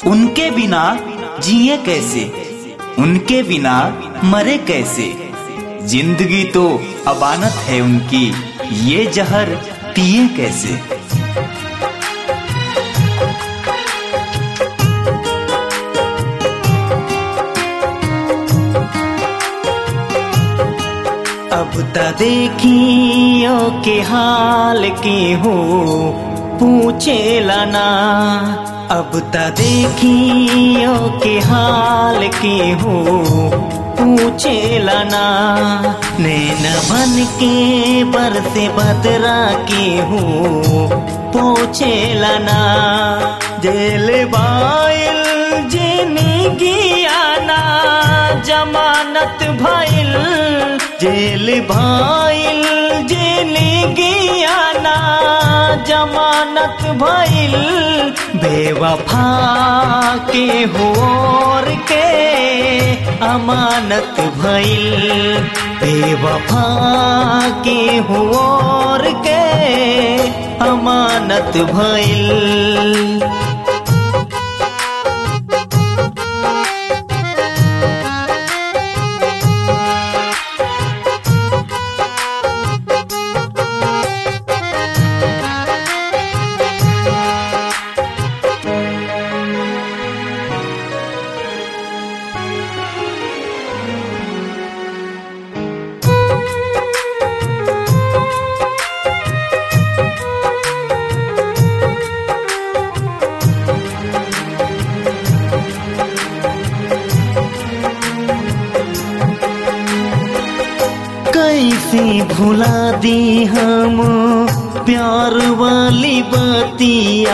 उनके बिना जिए कैसे, उनके बिना मरे कैसे। जिंदगी तो अबानत है उनकी, ये जहर पिए कैसे। अब त देखियो के हाल के हो पूछे लाना। अब त देखियो के हाल के हो पूछे लाना। नैन बन के बरसे बदरा के हो पूछे लाना। जेल बाइल जिंदगी आना जमानत भइल। जेल भाइल जिंदगी आना जमानत भइल। बेवफा के होर के अमानत भइल। बेवफा के होर के अमानत भइल। कैसे भुला दी हम प्यार वाली बतिया।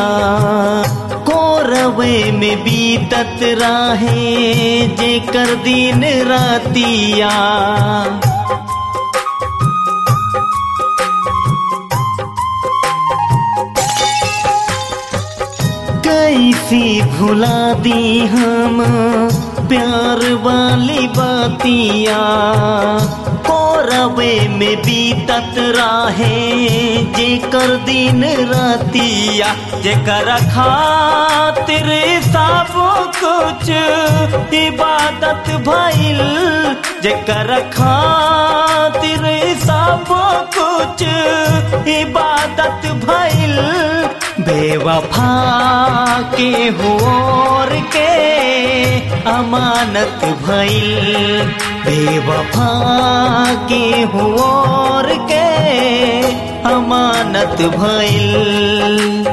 कोरवे में बीतत राहे जेकर दिन रातिया। कैसे भुला दी हम प्यार वाली बतिया। कोरवे में बीतत राहे जेकर दिन रातिया। जेकर खातिर सब कुछ इबादत भइल। जेकर खातिर सब कुछ इबादत भइल। बेवफा के होर के अमानत भइल। बेवफा के होर के अमानत भइल।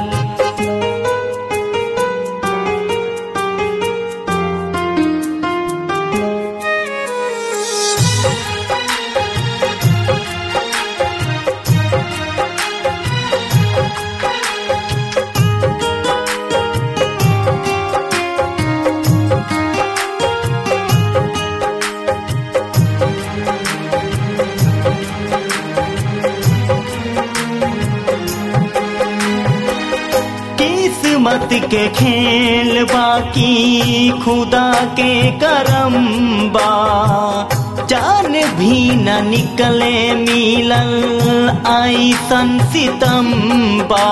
किस्मत के खेल बाकी खुदा के करम बा। जान भी न निकले मिलल ऐसन सितम बा।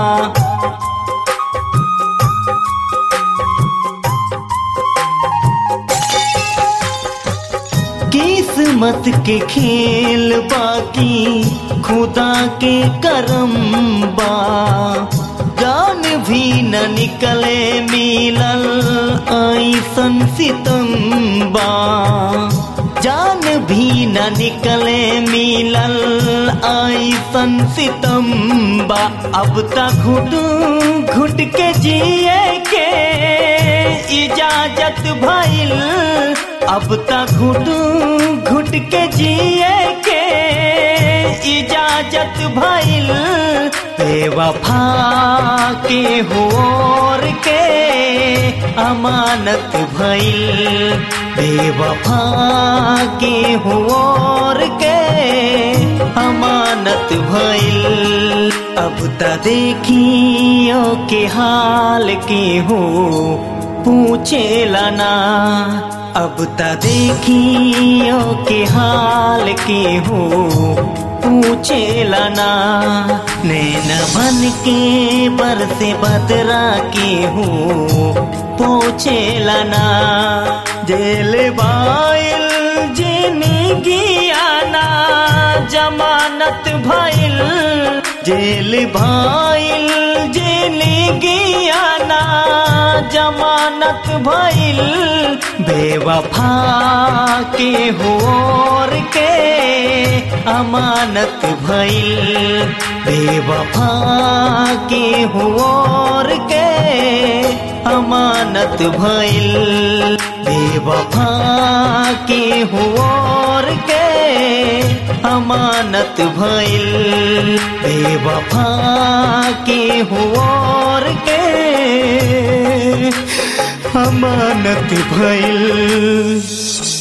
किस्मत के खेल बाकी खुदा के करम बा। जान भी न निकले मिलल ऐसन सितम बा। जान भी न निकले मिलल ऐसन सितम बा। अब तक घुट घुट के जिए के इजाजत भइल। अब तक घुट घुट के जिए के इजाजत भइल। बेवफा के होर के अमानत भइल। बेवफा के होर के अमानत भइल। अब त देखियो के हाल के हो पूछे लाना। अब त देखियो के हाल के हो पूछेला ना। नैन बन के बरसे बदरा के हूँ पूछेला ना। जेल बाइल जिंदगिया ना जमानत भइल। जेल भाइल जिंदगिया ना जमानत भइल। बेवफा के होर के अमानत भइल। बेवफा के होर के अमानत भइल। बेवफा के होर के अमानत भइल। बेवफा के होर के अमानत भइल।